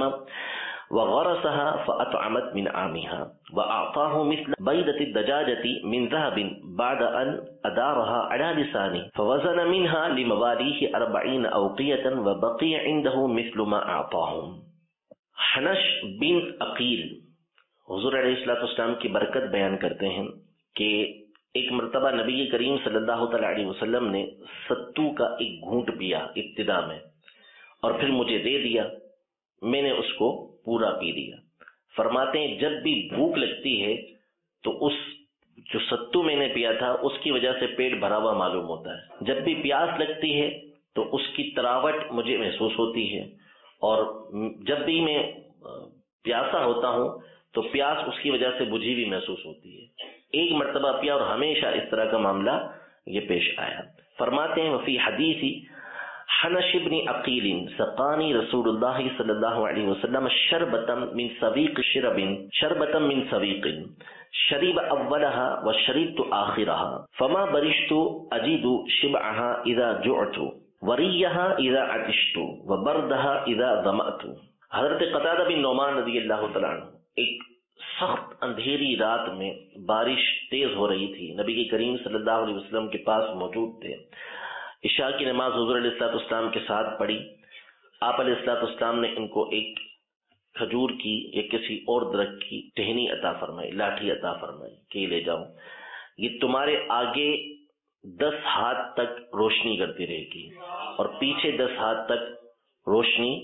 وغرسها فأطعمت من عامها وأعطاه مثل بيضة الدجاجة من ذهب بعد أن أدارها على لسانه فوزن منها لمواليه أربعين أوقية وبقي عنده مثل ما أعطاهم. حنش بن عقیل حضور علیہ الصلوۃ والسلام کی برکت بیان کرتے ہیں کہ ایک مرتبہ نبی کریم صلی اللہ تعالی علیہ وسلم نے ستو کا ایک گھونٹ پیا ابتدا میں اور پھر مجھے دے دیا، میں نے اس کو پورا پی لیا. فرماتے ہیں جب بھی بھوک لگتی ہے تو اس جو ستو میں نے پیا تھا اس کی وجہ سے پیٹ بھرا ہوا معلوم ہوتا ہے. جب بھی پیاس لگتی ہے تو اس کی تراوٹ مجھے محسوس ہوتی ہے، اور جب بھی میں پیاسا ہوتا ہوں تو پیاس اس کی وجہ سے بجھی بھی محسوس ہوتی ہے. ایک مرتبہ پیا اور ہمیشہ اس طرح کا معاملہ یہ پیش آیا. فرماتے ہیں وفی حدیث حنش بن عقیل سقانی رسول اللہ صلی اللہ علیہ وسلم شربتا من سویق شرب شربتا من سویق شرب اولها وشربت آخرها فما برشت اجد شبعها اذا جعت وریها اذا عطشت وبردها اذا ظمأت. حضرت قتادہ بن نعمان رضی اللہ تعالیٰ عنہ ایک سخت اندھیری رات میں بارش تیز ہو رہی تھی، نبی کریم صلی اللہ علیہ وسلم کے پاس موجود تھے. عشاء کی نماز حضور علیہ الصلوۃ والسلام کے ساتھ پڑھی. آپ علیہ الصلوۃ والسلام نے ان کو ایک کھجور کی یا کسی اور درخت کی ٹہنی عطا فرمائی، لاٹھی عطا فرمائی کہ یہ لے جاؤ، یہ تمہارے آگے دس ہاتھ تک روشنی کرتی رہے گی اور پیچھے دس ہاتھ تک روشنی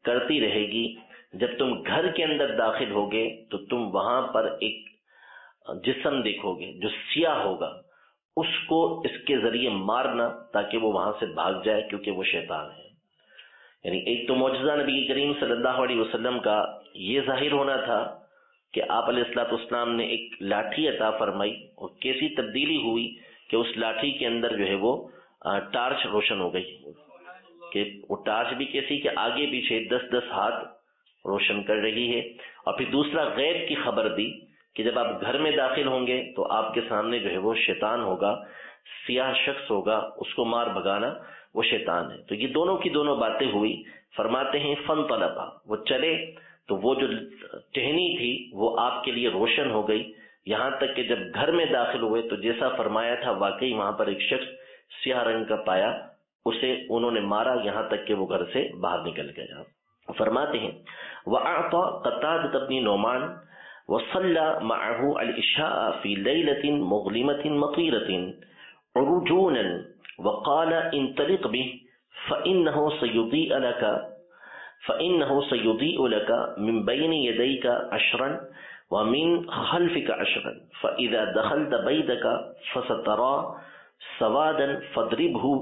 کرتی رہے گی. جب تم گھر کے اندر داخل ہوگے تو تم وہاں پر ایک جسم دیکھو گے جو سیاہ ہوگا، اس کو اس کے ذریعے مارنا تاکہ وہ وہاں سے بھاگ جائے، کیونکہ وہ شیطان ہے. یعنی ایک تو معجزہ نبی کریم صلی اللہ علیہ وسلم کا یہ ظاہر ہونا تھا کہ آپ علیہ الصلوۃ والسلام نے ایک لاٹھی عطا فرمائی، اور کیسی تبدیلی ہوئی کہ اس لاٹھی کے اندر جو ہے وہ ٹارچ روشن ہو گئی، کہ وہ ٹارچ بھی کیسی کہ آگے پیچھے دس دس ہاتھ روشن کر رہی ہے. اور پھر دوسرا غیب کی خبر دی کہ جب آپ گھر میں داخل ہوں گے تو آپ کے سامنے جو ہے وہ شیطان ہوگا، سیاہ شخص ہوگا، اس کو مار بھگانا وہ شیطان ہے. تو یہ دونوں کی دونوں باتیں ہوئی. فرماتے ہیں فن طلبا، وہ چلے تو وہ جو ٹہنی تھی وہ آپ کے لیے روشن ہو گئی، یہاں تک کہ جب گھر میں داخل ہوئے تو جیسا فرمایا تھا واقعی وہاں پر ایک شخص سیاہ رنگ کا پایا، اسے انہوں نے مارا یہاں تک کہ وہ گھر سے باہر نکل گیا. فرماتے ہیں وَأَعْطَى قَتَادَةَ بْنُ نُعْمَانَ وَصَلَّى مَعَهُ الْعِشَاءَ فِي لَيْلَةٍ مُظْلِمَةٍ مَطِيرَةٍ عُرْجُونًا وَقَالَ انطلق بِهِ فَإِنَّهُ سَيُضِيءُ لَكَ فَإِنَّهُ سَيُضِيءُ لَكَ مِنْ بَيْنِ يَدَيْكَ عَشْرًا وَمِنْ خَلْفِكَ عَشْرًا فَإِذَا دَخَلْتَ بَيْتَكَ فَسَتَرَى سَوَادًا فَاضْرِبْهُ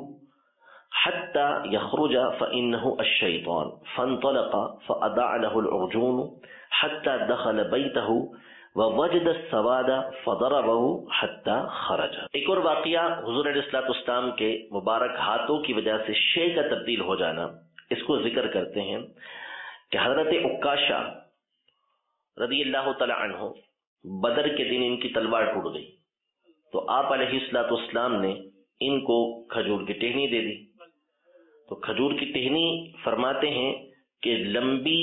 حتى يخرج فإنه الشيطان فانطلق فأضاع له العرجون حتى دخل بيته ووجد السواد فضربه حتى خرج. ایک اور واقعہ حضور علیہ الصلوۃ والسلام کے مبارک ہاتھوں کی وجہ سے شے کا تبدیل ہو جانا، اس کو ذکر کرتے ہیں کہ حضرت عکاشہ رضی اللہ تعالی عنہ بدر کے دن ان کی تلوار ٹوٹ گئی، تو آپ علیہ الصلوۃ والسلام نے ان کو کھجور کی ٹہنی دے دی. تو کھجور کی ٹہنی فرماتے ہیں کہ لمبی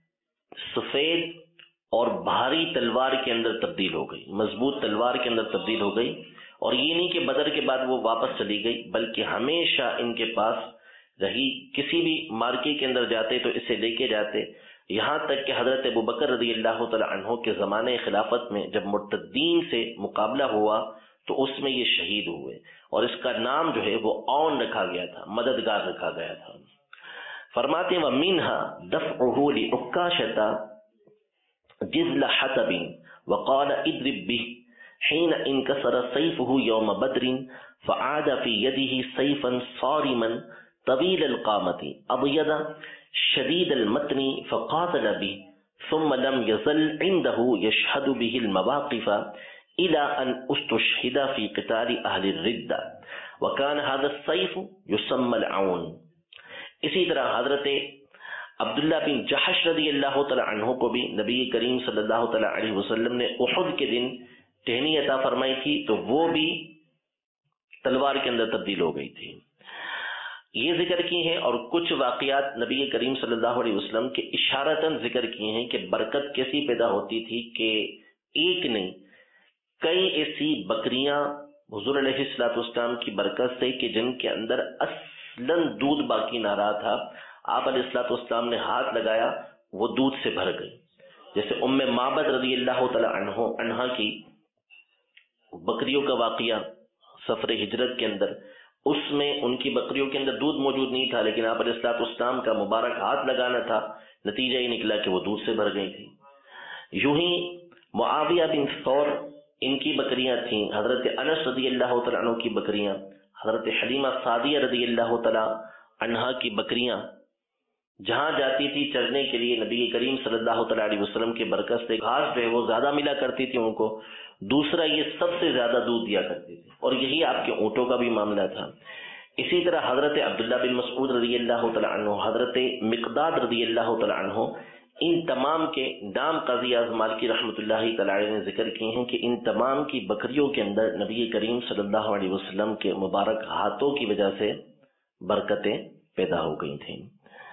سفید اور بھاری تلوار کے اندر تبدیل ہو گئی، مضبوط تلوار کے اندر تبدیل ہو گئی. اور یہ نہیں کہ بدر کے بعد وہ واپس چلی گئی، بلکہ ہمیشہ ان کے پاس رہی. کسی بھی مارکے کے اندر جاتے تو اسے لے کے جاتے، یہاں تک کہ حضرت ابوبکر رضی اللہ تعالی عنہ کے زمانے خلافت میں جب مرتدین سے مقابلہ ہوا تو اس میں یہ شہید ہوئے، اور اس کا نام جو ہے وہ اون رکھا گیا تھا، مددگار رکھا گیا تھا. فرماتے ہیں وَمِنْهَا دَفْعُهُ لِعُكَّاشَةَ جِزْلَ حَطَبٍ وَقَالَ اضْرِبْ بِهِ حِينَ انْكَسَرَ سَيْفُهُ يَوْمَ بَدْرٍ فَعَادَ فِي يَدِهِ سَيْفًا صَارِمًا طَوِيلَ الْقَامَةِ أَبْيَضَ شَدِيدَ الْمَتْنِ فَقَاتَلَ بِهِ ثُمَّ لَمْ يَزَلْ عِنْدَهُ يَشْهَدُ بِهِ الْمَوَاقِفَ إلى أن استشهد في قتال أهل الردة وكان هذا السيف يسمى العون. اسی طرح حضرت عبداللہ بن جحش رضی اللہ تعالی عنہ کو بھی نبی کریم صلی اللہ تعالی علیہ وسلم نے احد کے دن ٹہنی عطا فرمائی تھی، تو وہ بھی تلوار کے اندر تبدیل ہو گئی تھی. یہ ذکر کی ہیں، اور کچھ واقعات نبی کریم صلی اللہ علیہ وسلم کے اشارتاً ذکر کی ہیں کہ برکت کیسی پیدا ہوتی تھی کہ ایک نہیں کئی ایسی بکریاں حضور علیہ الصلوۃ والسلام کی برکت سے کہ جن کے اندر اصلاً دودھ باقی نہ رہا تھا، آپ علیہ الصلوۃ والسلام نے ہاتھ لگایا وہ دودھ سے بھر گئی. جیسے ام معبد رضی اللہ تعالی عنہ عنہا کی بکریوں کا واقعہ سفر ہجرت کے اندر، اس میں ان کی بکریوں کے اندر دودھ موجود نہیں تھا، لیکن آپ علیہ الصلوۃ والسلام کا مبارک ہاتھ لگانا تھا، نتیجہ یہ نکلا کہ وہ دودھ سے بھر گئی تھی. یوں ہی معاویہ بن ثور ان کی بکریاں تھیں، حضرت انس رضی اللہ تعالیٰ عنہ کی بکریاں، حضرت حلیمہ سعدیہ رضی اللہ تعالیٰ عنہا کی بکریاں جہاں جاتی تھی چرنے کے لیے نبی کریم صلی اللہ تعالیٰ علیہ وسلم کے برکت سے گھاس جو ہے وہ زیادہ ملا کرتی تھی ان کو، دوسرا یہ سب سے زیادہ دودھ دیا کرتی تھی، اور یہی آپ کے اونٹوں کا بھی معاملہ تھا. اسی طرح حضرت عبداللہ بن مسعود رضی اللہ تعالیٰ عنہ، حضرت مقداد رضی اللہ تعالیٰ عنہ، ان تمام کے نام قاضی اعظم مالکی رحمۃ اللہ تعالی نے ذکر کیے ہیں کہ ان تمام کی بکریوں کے اندر نبی کریم صلی اللہ علیہ وسلم کے مبارک ہاتھوں کی وجہ سے برکتیں پیدا ہو گئی تھیں.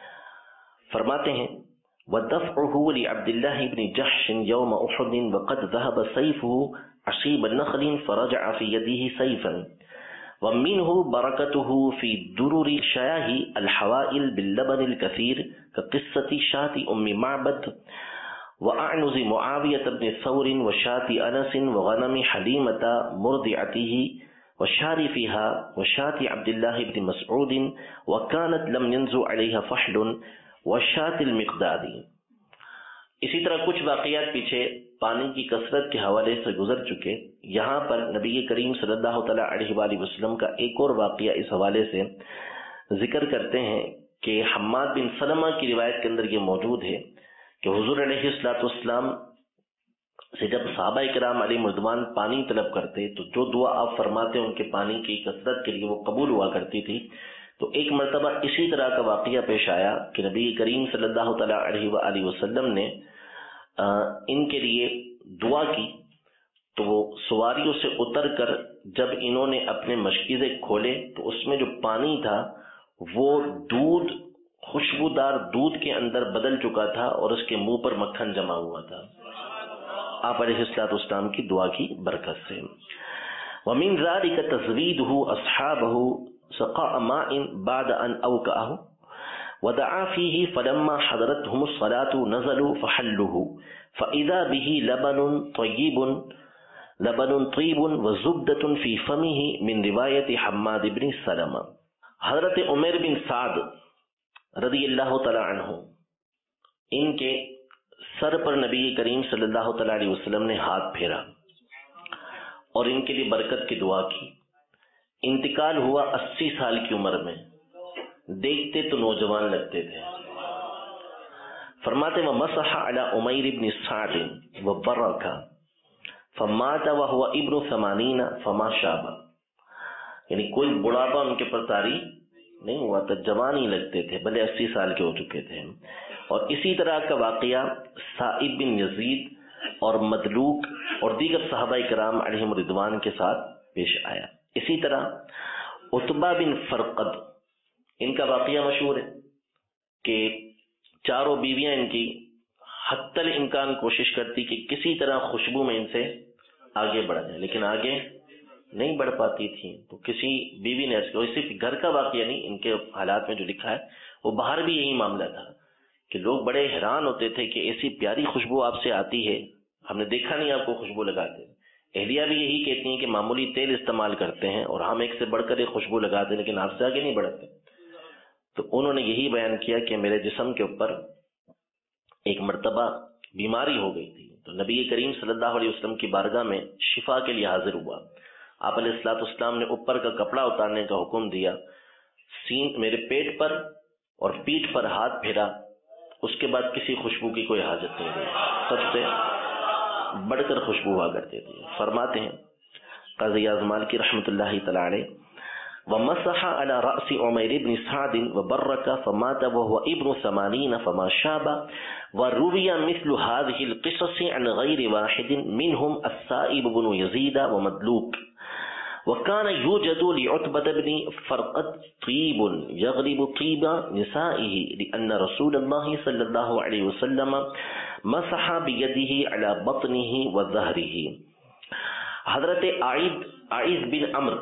فرماتے ہیں وَدَفْعُهُ لِعَبْدِ اللَّهِ بْنِ جَحْشٍ يَوْمَ أُحُدٍ وَقَدْ ذَهَبَ سَيْفُهُ عَصِيبَ نَخْلٍ فَرَجَعَ فِي يَدِهِ سَيْفًا وَمِنْهُ بَرَكَتُهُ فِي دُرُرِ شَيَاهِ الْحَوَائِلِ بِاللَّبَنِ الْكَثِيرِ كَقِصَّةِ شَاةِ أُمِّ مَعْبَدٍ وَأَعْنُزِ مُعَاوِيَةَ بْنِ ثَوْرٍ وَشَاةِ أَنَسٍ وَغَنَمِ حَلِيمَةَ مُرْضِعَتِهِ وشارفها وشاة عبد الله بن مسعود وكانت لم ينزو عليها فحل वशात المقدادی. इसी तरह कुछ वाक़यात पीछे पानी की कसरत के हवाले से गुजर चुके. यहाँ पर नबी करीम सल्लल्लाहु तआला अलैहि वसल्लम का एक और वाक़या इस हवाले से जिक्र करते हैं कि हम्माद बिन सलमा की रिवायत के अंदर ये मौजूद है कि हुजूर अलैहिस्सलातु वस्सलाम से जब सहाबा इकराम अलैहिम रिदवान पानी तलब करते तो जो दुआ आप फरमाते उनके पानी की कसरत के लिए वो कबूल हुआ करती थी. तो एक मरतबा इसी तरह का वाक़या पेश आया कि नबी करीम सल्लल्लाहु तआला अलैहि वसल्लम ने आ, इनके लिए दुआ की. तो वो सवारियों से उतर कर जब इन्होंने अपने मशकीज़े खोले तो उसमें जो पानी था वो दूध, खुशबूदार दूध के अंदर बदल चुका था और उसके मुंह पर मक्खन जमा हुआ था आप अलैहिस्सलातु वस्सलाम की दुआ की बरकत से. वमिन ज़ालिका तज़वीदुहु अस्हाबहु सक़ा माइन बाद अन अवक़अहु वदआ फीही फलम्मा हज़रतहुम अस्सलातु नज़लू फहल्लुहु फ़इज़ा बिही लबनुन तय्यिबुन लबनुन तय्यिबुन व ज़ुब्दतुन फ़ी फ़मिही मिन रिवायत हम्माद इब्न सलमा. हज़रत उमैर बिन साद रज़ियल्लाहु तआला अन्हु, इनके सर पर नबी करीम सल्लल्लाहु तआला अलैहि वसल्लम ने हाथ फेरा और इनके लिए बरकत की दुआ की. इंतकाल हुआ अस्सी साल की उम्र में. देखते तो नौजवान लगते थे. फरमाते व मसह अला उमैर इब्न साद व बरका फमात व हुवा इब्न समानीना फमा शाबा. यानी कोई बुढ़ापा उनके पर तारी नहीं हुआ था, जवान ही लगते थे, भले अस्सी साल के हो चुके थे. और इसी तरह का वाक़या साइब बिन यजीद और मदलूक और दीगर सहाबा इकराम अलैहिम रिदवान के साथ पेश आया. इसी तरह उतबा बिन फरकद, इनका वाक़या मशहूर है कि चारों बीवियां इनकी हत्तल इम्कान कोशिश करती कि किसी तरह खुशबू में इनसे आगे बढ़ जाए, लेकिन आगे नहीं बढ़ पाती थी. तो किसी बीवी ने, सिर्फ घर का वाक़या नहीं, इनके हालात में जो लिखा है वो बाहर भी यही मामला था कि लोग बड़े हैरान होते थे कि ऐसी प्यारी खुशबू आपसे आती है, हमने देखा नहीं आपको खुशबू लगाते. एहलिया भी यही कहती हैं कि मामूली तेल इस्तेमाल करते हैं और हम एक से बढ़कर एक खुशबू लगाते हैं लेकिन आपसे आगे नहीं बढ़ते. तो उन्होंने यही बयान किया कि मेरे जिस्म के ऊपर एक मर्तबा बीमारी हो गई थी. तो नबी करीम सल्लल्लाहु अलैहि वसल्लम की बारगाह में शिफा के लिए हाजिर हुआ. आप अलैहिस्सलातु वस्सलाम ने ऊपर का कपड़ा उतारने का हुक्म दिया, सीन मेरे पेट पर और पीठ पर हाथ फेरा. उसके बाद किसी खुशबू की कोई हाजत नहीं रही, सबसे बढ़कर खुशबू हुआ करते थे. फरमाते हैं क़ाज़ी आज़माल की रहमतुल्लाहि तआला अलैह व मसह अला रअस उमैर इब्न साद व बर्रका फमात व हुवा इब्न समानीन फमा शाबा व रुविया मिस्लु हाज़िहि अल-क़िसस अन ग़ैरि वाहिद मिनहुम अस्साइब इब्न यज़ीद व मदलूक वकान यूजदु लिउतबत बिन फरकत तीबुन यग़लिबु तीबा निसाइही लिअन्न रसूलल्लाह सल्लल्लाहु अलैहि वसल्लम मसह बियदिही अला बत्निही व ज़हरिही. हज़रत आइद आइज़ बिन अम्र,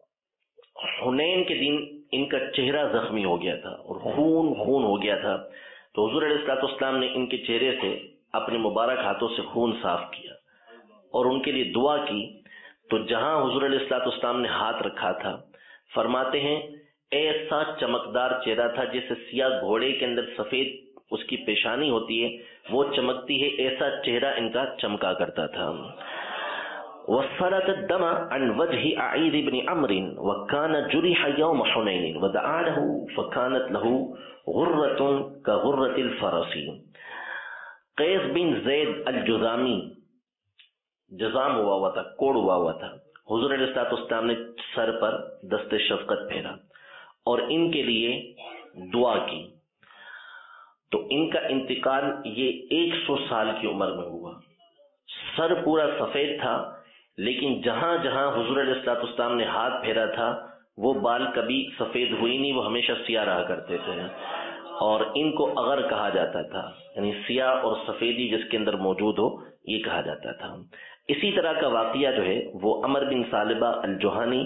हुनैन के दिन इनका चेहरा जख्मी हो गया था और खून खून हो गया था. तो हुज़ूर अलैहिस्सलातु वस्सलाम ने इनके चेहरे से अपने मुबारक हाथों से खून साफ किया और उनके लिए दुआ की. तो जहां हुजूर अलैहिस्सलातु वस्सलाम ने हाथ रखा था, फरमाते हैं ऐसा चमकदार चेहरा था जैसे सियाह घोड़े के अंदर सफेद उसकी पेशानी होती है वो चमकती है, ऐसा चेहरा इनका चमका करता था. वसलत दम अन वजहि आइद इब्न अम्र वकान जुरिह यौम हुनैन वदआ लहु फकानत लहु गुर्रतुन कगुर्रतिल फरसी. कैस बिन ज़ैद अल-जुज़ामी जज़ाम हुआ हुआ था, कोड़ हुआ हुआ था. हुजूर अलैहिस्सलातु वस्सलाम ने सर पर दस्ते शफ़क़त फेरा और इनके लिए दुआ की. तो इनका इंतकाल ये एक सौ साल की उम्र में हुआ. सर पूरा सफेद था लेकिन जहां जहां हुजूर अलैहिस्सलातु वस्सलाम ने हाथ फेरा था वो बाल कभी सफेद हुई नहीं, वो हमेशा सियाह रहा करते थे और इनको अगर कहा जाता था, यानी सियाह और सफेदी जिसके अंदर मौजूद हो ये कहा जाता था. इसी तरह का वाक़या जो है वो अमर बिन सालिबा अल-जुहानी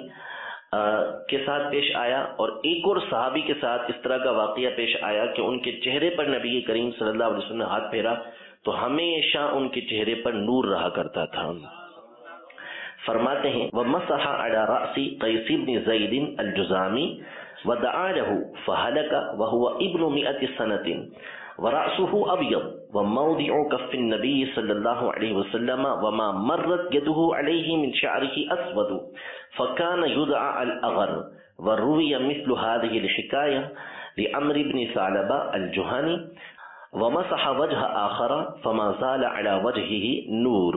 के साथ पेश आया और एक और सहाबी के साथ इस तरह का वाक़या पेश आया कि उनके चेहरे पर नबी करीम सल्लल्लाहु अलैहि वसल्लम ने हाथ फेरा तो हमेशा उनके चेहरे पर नूर रहा करता था. फरमाते हैं व मसह अला रअसी कैस इब्न ज़ैद अल-जुज़ामी ودعا له فهلك وهو ابن مئة سنة ورأسه أبيض وموضع كف النبي صلى الله عليه وسلم وما مرت يده عليه من شعره أسود فكان يدعى الأغر. وروي مثل هذه الحكاية لعمرو بن ثعلبة الجهني ومسح وجه آخر فما زال على وجهه نور.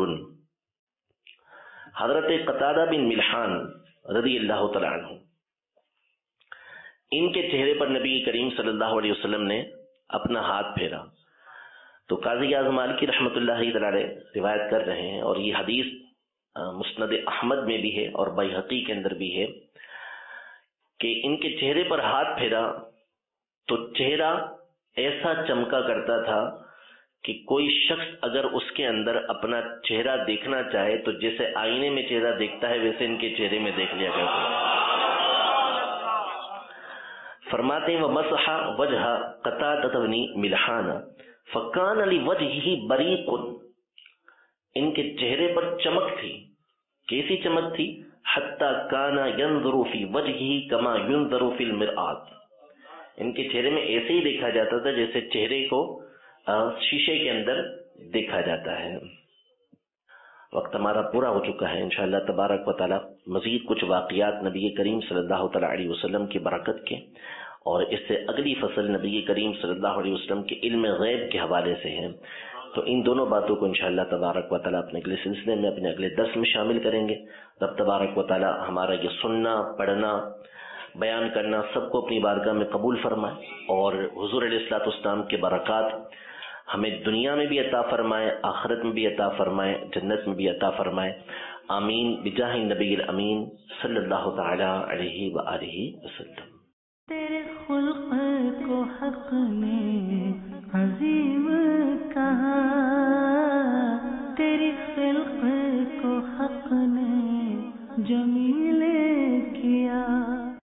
حضرت قتادہ بن ملحان رضی اللہ تعالیٰ عنہ، ان کے چہرے پر نبی کریم صلی اللہ علیہ وسلم نے اپنا ہاتھ پھیرا. تو قاضی اعظم مالکی رحمۃ اللہ علیہ روایت کر رہے ہیں، اور یہ حدیث مسند احمد میں بھی ہے اور بیہقی کے اندر بھی ہے کہ ان کے چہرے پر ہاتھ پھیرا تو چہرہ ایسا چمکا کرتا تھا کہ کوئی شخص اگر اس کے اندر اپنا چہرہ دیکھنا چاہے تو جیسے آئینے میں چہرہ دیکھتا ہے ویسے ان کے چہرے میں دیکھ لیا کرتا. فرماتے ہیں وَمَسَحَ وَجْهَ قَتَادَةَ بْنِ مِلْحَانَ فَكَانَ لِوَجْهِهِ بَرِيقٌ. ان کے چہرے پر چمک تھی. کیسی چمک تھی؟ حَتَّى كَانَ يَنظُرُ فِي وَجْهِهِ كَمَا يُنظَرُ فِي الْمِرْآةِ. ان کے چہرے میں ایسے ہی دیکھا جاتا تھا جیسے چہرے کو شیشے کے اندر دیکھا جاتا ہے. وقت ہمارا پورا ہو چکا ہے. انشاءاللہ تبارک و تعالی مزید کچھ واقعات نبی کریم صلی اللہ تعالی علیہ وسلم کی برکت کے اور اس سے اگلی فصل نبی کریم صلی اللہ علیہ وسلم کے علم غیب کے حوالے سے ہیں. تو ان دونوں باتوں کو انشاءاللہ تبارک و تعالی اپنے اگلے سلسلے میں اپنے اگلے درس میں شامل کریں گے. رب تبارک و تعالی ہمارا یہ سننا، پڑھنا، بیان کرنا سب کو اپنی بارگاہ میں قبول فرمائے، اور حضور علیہ الصلوۃ والسلام کے برکات ہمیں دنیا میں بھی عطا فرمائے، آخرت میں بھی عطا فرمائے، جنت میں بھی عطا فرمائے. آمین بجاہ النبی الامین صلی اللہ تعالی علیہ وآلہ وسلم. تیرے خلق کو حق نے عظیم